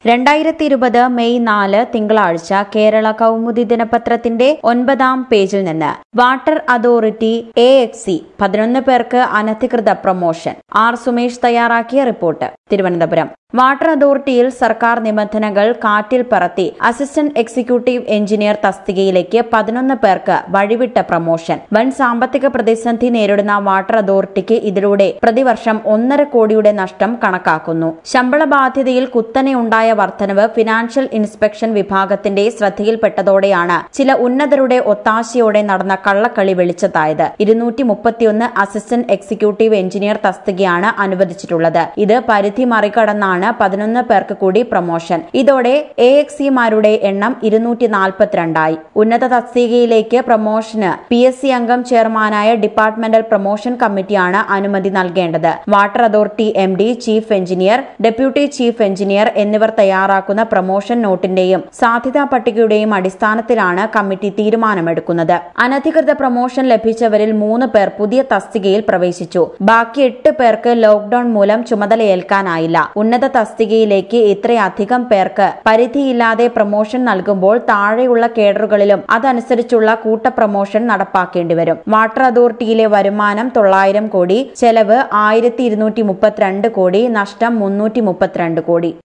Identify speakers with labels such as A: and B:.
A: 2020 May 4 തിങ്കളാഴ്ച കേരള കൗമുദി ദിനപത്രത്തിന്റെ 9-ാം പേജിൽ നിന്ന് വാട്ടർ അതോറിറ്റി AXC 11 പേർക്ക് അനധികൃത പ്രൊമോഷൻ. ആർ സുമേഷ് തയ്യാറാക്കിയ റിപ്പോർട്ട്. തിരുവനന്തപുരം. വാട്ടർ അതോറിറ്റിയിൽ സർക്കാർ നിബന്ധനകൾ കാറ്റിൽ പറത്തി അസിസ്റ്റന്റ് എക്സിക്യൂട്ടീവ് എഞ്ചിനീയർ തസ്തികയിലേക്ക് 11 പേർക്ക് വഴിവിട്ട പ്രൊമോഷൻ. വൻ സാമ്പത്തിക പ്രതിസന്ധി നേരിടുന്ന വാട്ടർ അതോറിറ്റിക്ക് ഇതിലൂടെ പ്രതിവർഷം 1.5 കോടിയുടെ നഷ്ടം കണക്കാക്കുന്നു. ശമ്പള ബാധ്യതയിൽ കുത്തനെ ഉണ്ടായ വർധനവ് ഫിനാൻഷ്യൽ ഇൻസ്പെക്ഷൻ വിഭാഗത്തിന്റെ ശ്രദ്ധയിൽപ്പെട്ടതോടെയാണ് ചില ഉന്നതരുടെ ഒത്താശയോടെ നടന്ന കള്ളക്കളി വെളിച്ചത്തായത്. 231 അസിസ്റ്റന്റ് എക്സിക്യൂട്ടീവ് എഞ്ചിനീയർ തസ്തികയാണ് അനുവദിച്ചിട്ടുള്ളത്. ഇത് പരിധി മറികടന്നാണ് 11 പേർക്ക് കൂടി പ്രൊമോഷൻ. ഇതോടെ AXC-മാരുടെ എണ്ണം 242 ഉന്നത തസ്തികയിലേക്ക് പ്രൊമോഷന് PSC അംഗം ചെയർമാനായ ഡിപ്പാർട്ട്മെന്റൽ പ്രൊമോഷൻ കമ്മിറ്റിയാണ് അനുമതി നൽകേണ്ടത്. Water authority MD, chief engineer, deputy chief engineer എന്നിവർ തയ്യാറാക്കുന്ന പ്രൊമോഷൻ നോട്ടിന്റെയും സാധ്യതാ പട്ടികയുടെയും അടിസ്ഥാനത്തിലാണ് കമ്മിറ്റി തീരുമാനമെടുക്കുന്നത്. അനധികൃത പ്രൊമോഷൻ ലഭിച്ചവരിൽ 3 പേർ പുതിയ തസ്തികയിൽ പ്രവേശിച്ചു. ബാക്കി 8 പേർക്ക് ലോക്ഡൌൺ മൂലം ചുമതലയേൽക്കാനായില്ല. ഉന്നത തസ്തികയിലേക്ക് ഇത്രയധികം പേർക്ക് പരിധിയില്ലാതെ പ്രൊമോഷൻ നൽകുമ്പോൾ താഴെയുള്ള കേഡറുകളിലും അതനുസരിച്ചുള്ള കൂട്ട പ്രൊമോഷൻ നടപ്പാക്കേണ്ടിവരും. വാട്ടർ അതോറിറ്റിയിലെ വരുമാനം 900 കോടി, ചെലവ് 1232 കോടി, നഷ്ടം 332 കോടി.